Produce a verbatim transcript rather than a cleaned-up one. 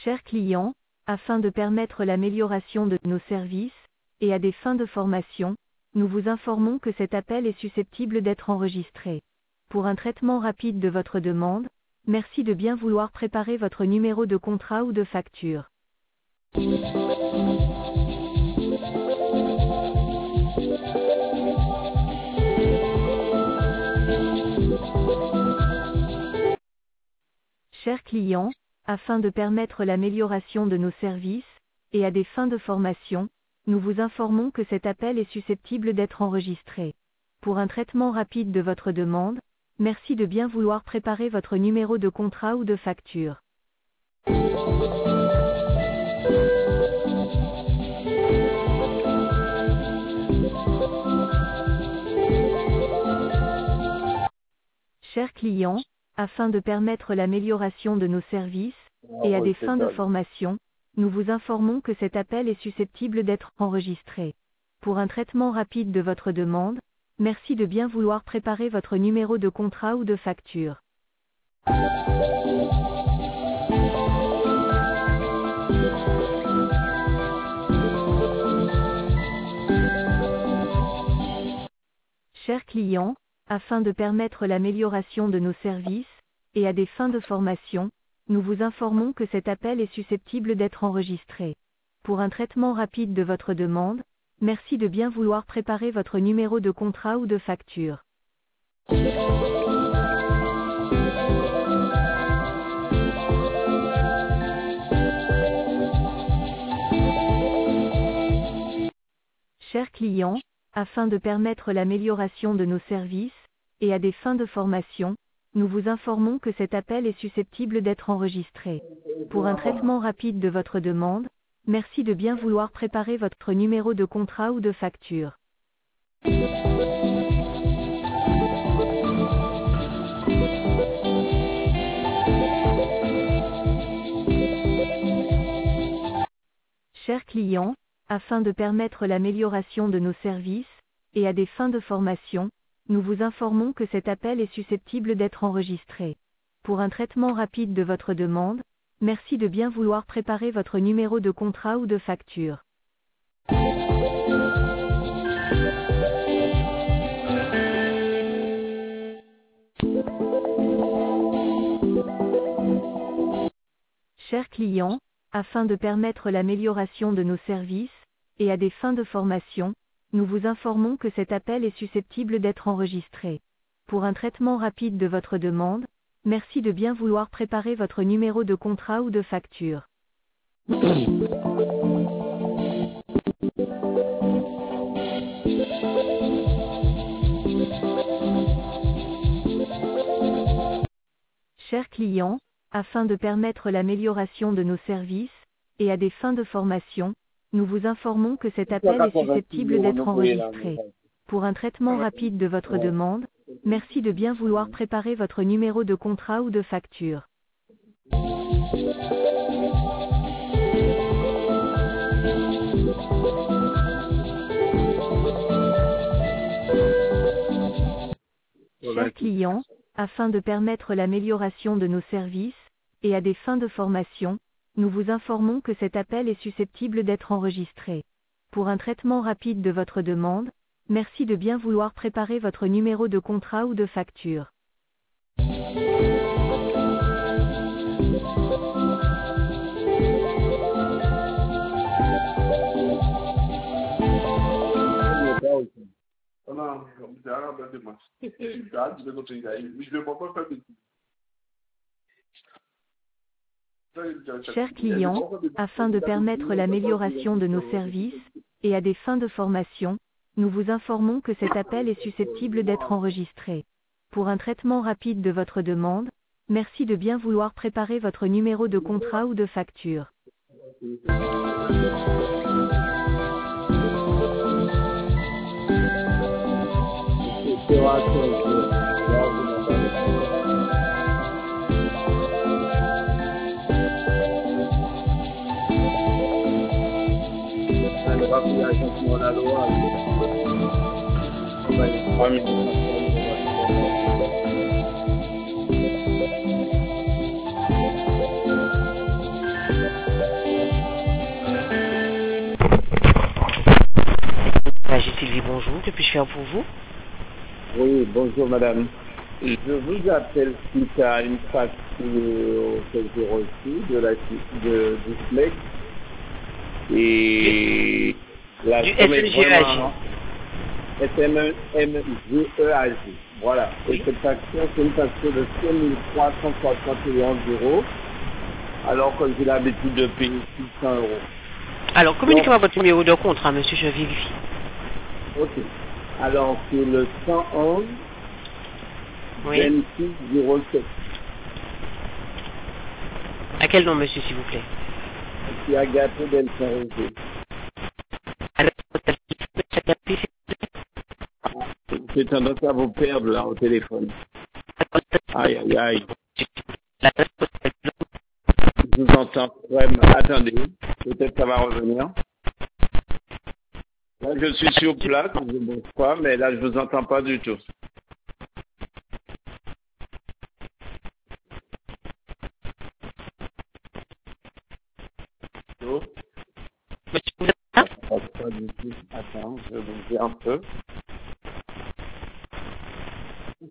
Chers clients, afin de permettre l'amélioration de nos services, et à des fins de formation, nous vous informons que cet appel est susceptible d'être enregistré. Pour un traitement rapide de votre demande, merci de bien vouloir préparer votre numéro de contrat ou de facture. Chers clients, afin de permettre l'amélioration de nos services, et à des fins de formation, nous vous informons que cet appel est susceptible d'être enregistré. Pour un traitement rapide de votre demande, merci de bien vouloir préparer votre numéro de contrat ou de facture. Chers clients, afin de permettre l'amélioration de nos services, et à des fins de formation, nous vous informons que cet appel est susceptible d'être enregistré. Pour un traitement rapide de votre demande, merci de bien vouloir préparer votre numéro de contrat ou de facture. Chers clients, afin de permettre l'amélioration de nos services, et à des fins de formation, nous vous informons que cet appel est susceptible d'être enregistré. Pour un traitement rapide de votre demande, merci de bien vouloir préparer votre numéro de contrat ou de facture. Chers clients, afin de permettre l'amélioration de nos services, et à des fins de formation, nous vous informons que cet appel est susceptible d'être enregistré. Pour un traitement rapide de votre demande, merci de bien vouloir préparer votre numéro de contrat ou de facture. Chers clients, afin de permettre l'amélioration de nos services, et à des fins de formation, nous vous informons que cet appel est susceptible d'être enregistré. Pour un traitement rapide de votre demande, merci de bien vouloir préparer votre numéro de contrat ou de facture. Chers clients, afin de permettre l'amélioration de nos services, et à des fins de formation, nous vous informons que cet appel est susceptible d'être enregistré. Pour un traitement rapide de votre demande, merci de bien vouloir préparer votre numéro de contrat ou de facture. Chers clients, afin de permettre l'amélioration de nos services, et à des fins de formation, nous vous informons que cet appel est susceptible d'être enregistré. Pour un traitement rapide de votre demande, merci de bien vouloir préparer votre numéro de contrat ou de facture. Chers clients, afin de permettre l'amélioration de nos services, et à des fins de formation, nous vous informons que cet appel est susceptible d'être enregistré. Pour un traitement rapide de votre demande, merci de bien vouloir préparer votre numéro de contrat ou de facture. Chers clients, afin de permettre l'amélioration de nos services, et à des fins de formation, nous vous informons que cet appel est susceptible d'être enregistré. Pour un traitement rapide de votre demande, merci de bien vouloir préparer votre numéro de contrat ou de facture. bonjour, que puis-je faire pour vous? Oui, bonjour madame. Je vous appelle suite à une facture que j'ai reçue de la de, du Flex et la Du somme est vraiment S M G E A G. S M G E A G. Voilà. Oui. Et cette facture, c'est une facture de cinq mille trois cent soixante et onze euros, alors que j'ai l'habitude de payer six cents euros. Alors, communiquez-moi Donc, votre numéro de contrat, monsieur, je vérifie. ok. Alors, c'est le cent onze Oui. vingt-six zéro sept. À quel nom, monsieur, s'il vous plaît? C'est Agathe Del Saint-Roger. Alors, J'ai tendance à vous perdre là au téléphone. Aïe, aïe, aïe. Je vous entends vraiment. Attendez, peut-être ça va revenir. Là, je suis sur place, je ne bouge pas, mais là, je vous entends pas du tout. Allô? Monsieur, vous êtes là? Pas, pas du tout. Attends, je vais bouger un peu.